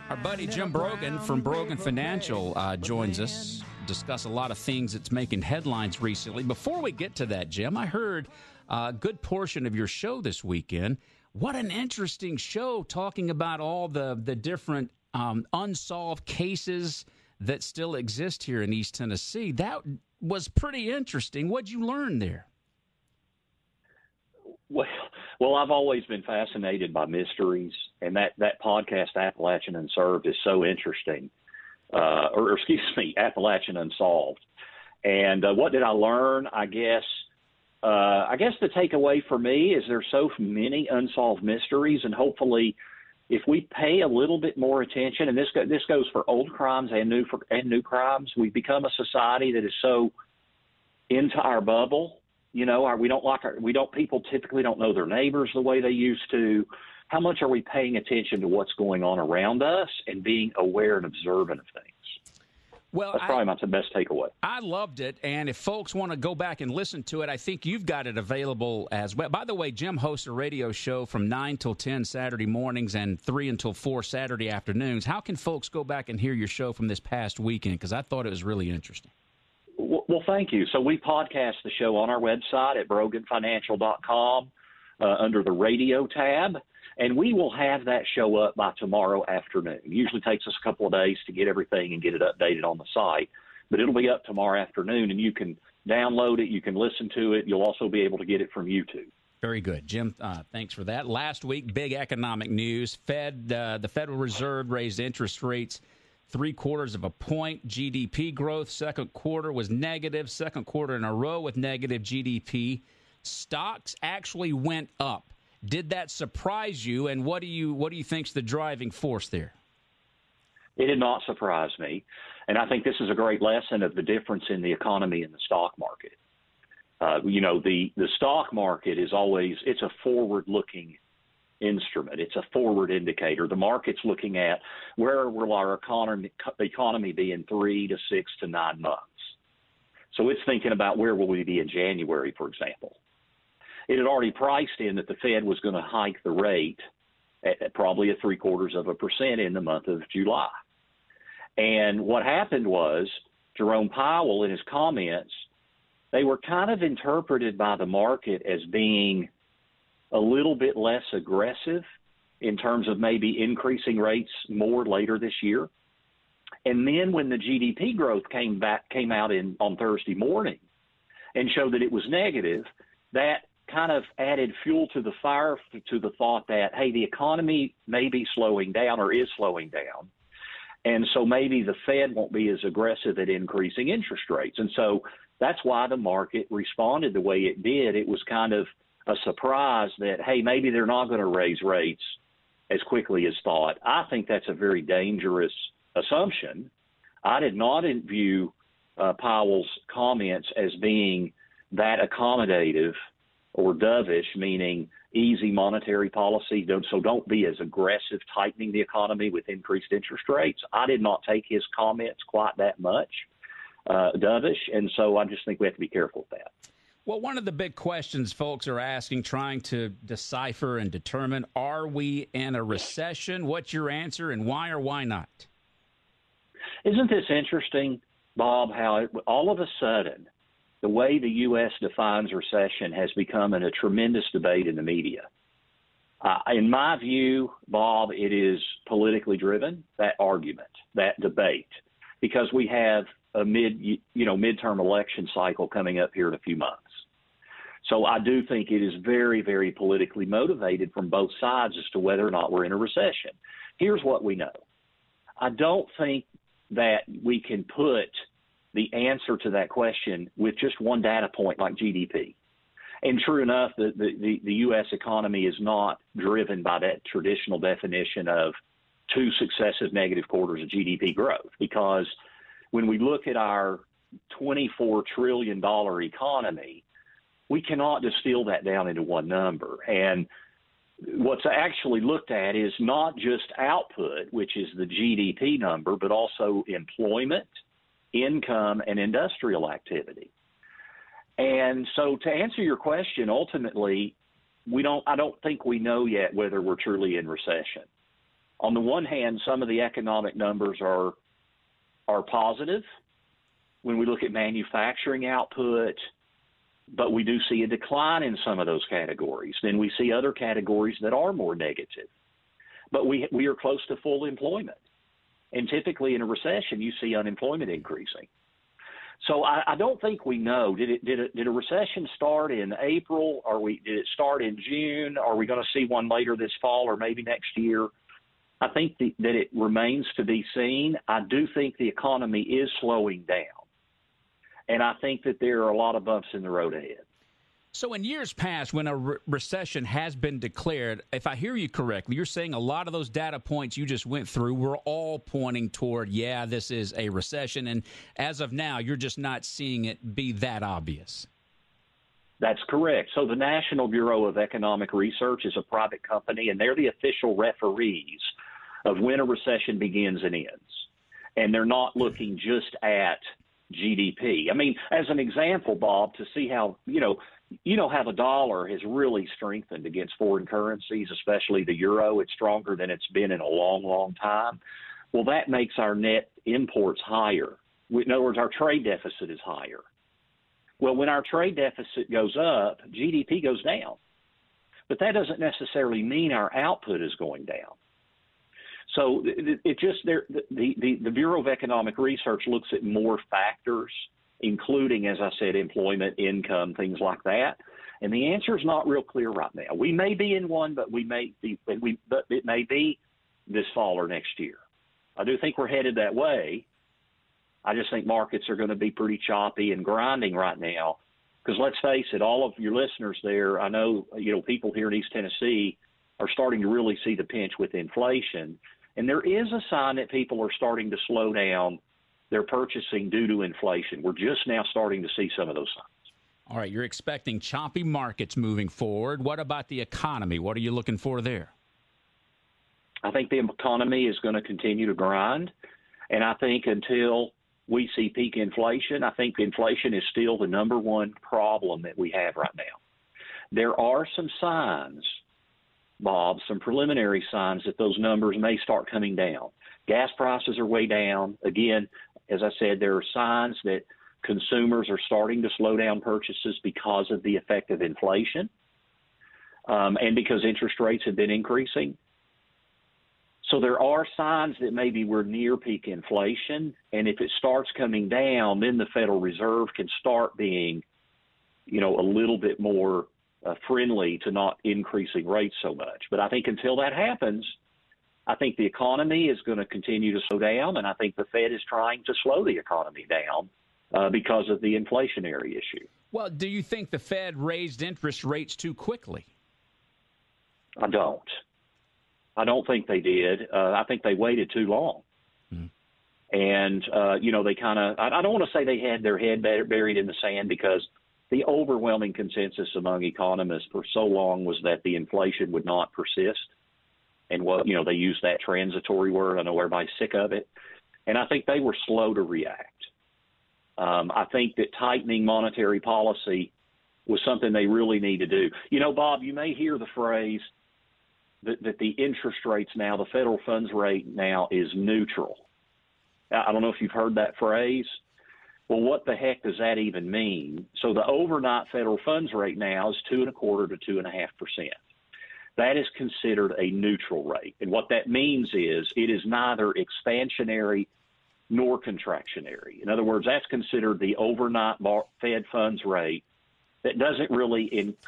Our buddy Jim Brogan from Brogan Financial joins us, discuss a lot of things that's making headlines recently. Before we get to that, Jim, I heard a good portion of your show this weekend. What an interesting show, talking about all the different unsolved cases that still exist here in East Tennessee. That was pretty interesting. What'd you learn there? Well, I've always been fascinated by mysteries, and that podcast, Appalachian Unsolved, is so interesting. Appalachian Unsolved. And what did I learn? I guess the takeaway for me is there's so many unsolved mysteries, and hopefully, if we pay a little bit more attention, and this goes for old crimes and new crimes, we've become a society that is so into our bubble. You know, people typically don't know their neighbors the way they used to. How much are we paying attention to what's going on around us and being aware and observant of things? Well, that's probably the best takeaway. I loved it, and if folks want to go back and listen to it, I think you've got it available as well. By the way, Jim hosts a radio show from 9 till 10 Saturday mornings and 3 until 4 Saturday afternoons. How can folks go back and hear your show from this past weekend? Because I thought it was really interesting. Well, thank you. So we podcast the show on our website at broganfinancial.com under the radio tab, and we will have that show up by tomorrow afternoon. It usually takes us a couple of days to get everything and get it updated on the site, but it'll be up tomorrow afternoon, and you can download it. You can listen to it. You'll also be able to get it from YouTube. Very good. Jim, thanks for that. Last week, big economic news. The Federal Reserve raised interest rates 0.75 point. GDP growth second quarter was negative, second quarter in a row with negative GDP. Stocks actually went up. Did that surprise you, and what do you think's the driving force there? It did not surprise me, and I think this is a great lesson of the difference in the economy and the stock market. The stock market is it's a forward-looking instrument. It's a forward indicator. The market's looking at where will our economy be in 3 to 6 to 9 months. So it's thinking about where will we be in January, for example. It had already priced in that the Fed was going to hike the rate at probably 0.75% in the month of July. And what happened was Jerome Powell, in his comments, they were kind of interpreted by the market as being a little bit less aggressive in terms of maybe increasing rates more later this year. And then when the GDP growth came out on Thursday morning and showed that it was negative, that kind of added fuel to the fire to the thought that, hey, the economy may be slowing down or is slowing down. And so maybe the Fed won't be as aggressive at increasing interest rates. And so that's why the market responded the way it did. It was kind of a surprise that, hey, maybe they're not going to raise rates as quickly as thought. I think that's a very dangerous assumption. I did not view Powell's comments as being that accommodative or dovish, meaning easy monetary policy. So don't be as aggressive tightening the economy with increased interest rates. I did not take his comments quite that much dovish, and so I just think we have to be careful with that. Well, one of the big questions folks are asking, trying to decipher and determine, are we in a recession? What's your answer, and why or why not? Isn't this interesting, Bob, how all of a sudden the way the U.S. defines recession has become a tremendous debate in the media? In my view, Bob, it is politically driven, that argument, that debate, because we have a midterm election cycle coming up here in a few months. So I do think it is very, very politically motivated from both sides as to whether or not we're in a recession. Here's what we know. I don't think that we can put the answer to that question with just one data point like GDP. And true enough, the U.S. economy is not driven by that traditional definition of 2 successive negative quarters of GDP growth, because when we look at our $24 trillion economy, we cannot distill that down into one number. And what's actually looked at is not just output, which is the GDP number, but also employment, income, and industrial activity. And so to answer your question, ultimately, I don't think we know yet whether we're truly in recession. on the one hand, some of the economic numbers are positive when we look at manufacturing output, but we do see a decline in some of those categories. Then we see other categories that are more negative. But we are close to full employment. And typically in a recession, you see unemployment increasing. So I don't think we know. Did a recession start in April? Did it start in June? Are we going to see one later this fall or maybe next year? I think that it remains to be seen. I do think the economy is slowing down. And I think that there are a lot of bumps in the road ahead. So in years past, when a recession has been declared, if I hear you correctly, you're saying a lot of those data points you just went through were all pointing toward, yeah, this is a recession. And as of now, you're just not seeing it be that obvious. That's correct. So the National Bureau of Economic Research is a private company, and they're the official referees of when a recession begins and ends. And they're not looking just at GDP. I mean, as an example, Bob, to see how, how the dollar has really strengthened against foreign currencies, especially the euro. It's stronger than it's been in a long, long time. Well, that makes our net imports higher. In other words, our trade deficit is higher. Well, when our trade deficit goes up, GDP goes down. But that doesn't necessarily mean our output is going down. So the Bureau of Economic Research looks at more factors, including, as I said, employment, income, things like that. And the answer is not real clear right now. We may be in one, but it may be this fall or next year. I do think we're headed that way. I just think markets are going to be pretty choppy and grinding right now. Because let's face it, all of your listeners there, I know, people here in East Tennessee are starting to really see the pinch with inflation. And there is a sign that people are starting to slow down their purchasing due to inflation. We're just now starting to see some of those signs. All right, you're expecting choppy markets moving forward. What about the economy? What are you looking for there? I think the economy is going to continue to grind. And I think until we see peak inflation, I think inflation is still the number one problem that we have right now. There are some signs, Bob, some preliminary signs that those numbers may start coming down. Gas prices are way down. Again, as I said, there are signs that consumers are starting to slow down purchases because of the effect of inflation and because interest rates have been increasing. So there are signs that maybe we're near peak inflation, and if it starts coming down, then the Federal Reserve can start being, a little bit more friendly to not increasing rates so much. But I think until that happens, I think the economy is going to continue to slow down, and I think the Fed is trying to slow the economy down because of the inflationary issue. Well, do you think the Fed raised interest rates too quickly? I don't. I don't think they did. I think they waited too long. And, they kind of – I don't want to say they had their head buried in the sand, because the overwhelming consensus among economists for so long was that the inflation would not persist. And, they used that transitory word. I know everybody's sick of it. And I think they were slow to react. I think that tightening monetary policy was something they really need to do. Bob, you may hear the phrase that the interest rates now, the federal funds rate now is neutral. I don't know if you've heard that phrase. Well, what the heck does that even mean? So the overnight federal funds rate now is 2.25% to 2.5%. That is considered a neutral rate. And what that means is it is neither expansionary nor contractionary. In other words, that's considered the overnight Fed funds rate that doesn't really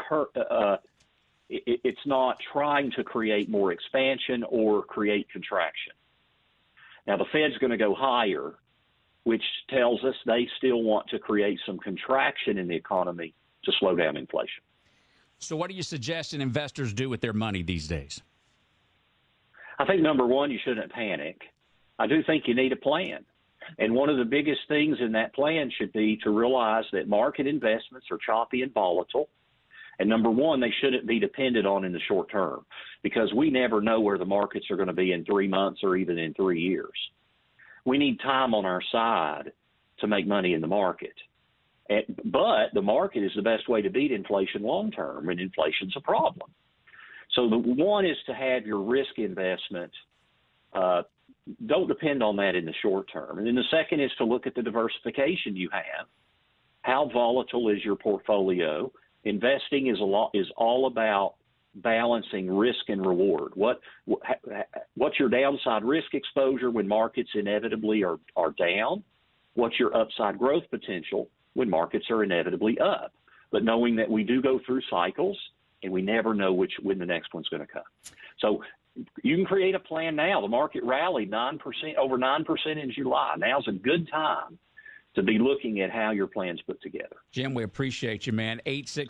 it's not trying to create more expansion or create contraction. Now, the Fed's going to go higher, which tells us they still want to create some contraction in the economy to slow down inflation. So what are you suggesting investors do with their money these days? I think, number one, you shouldn't panic. I do think you need a plan. And one of the biggest things in that plan should be to realize that market investments are choppy and volatile. And number one, they shouldn't be dependent on in the short term, because we never know where the markets are going to be in 3 months or even in 3 years. We need time on our side to make money in the market. But the market is the best way to beat inflation long term, and inflation's a problem. So the one is to have your risk investment don't depend on that in the short term. And then the second is to look at the diversification you have. How volatile is your portfolio? Investing is all about balancing risk and reward. What's your downside risk exposure when markets inevitably are down? What's your upside growth potential when markets are inevitably up? But knowing that we do go through cycles and we never know when the next one's going to come. So you can create a plan now. The market rallied over 9% in July. Now's a good time to be looking at how your plan's put together. Jim, we appreciate you, man.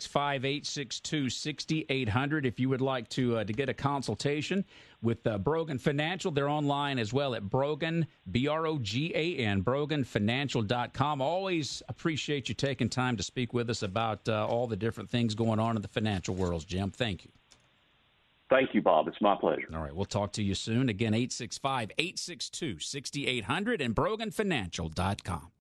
865-862-6800 if you would like to get a consultation with Brogan Financial. They're online as well at Brogan, B-R-O-G-A-N, BroganFinancial.com. Always appreciate you taking time to speak with us about all the different things going on in the financial world, Jim. Thank you. Thank you, Bob. It's my pleasure. All right, we'll talk to you soon. Again, 865-862-6800 and BroganFinancial.com.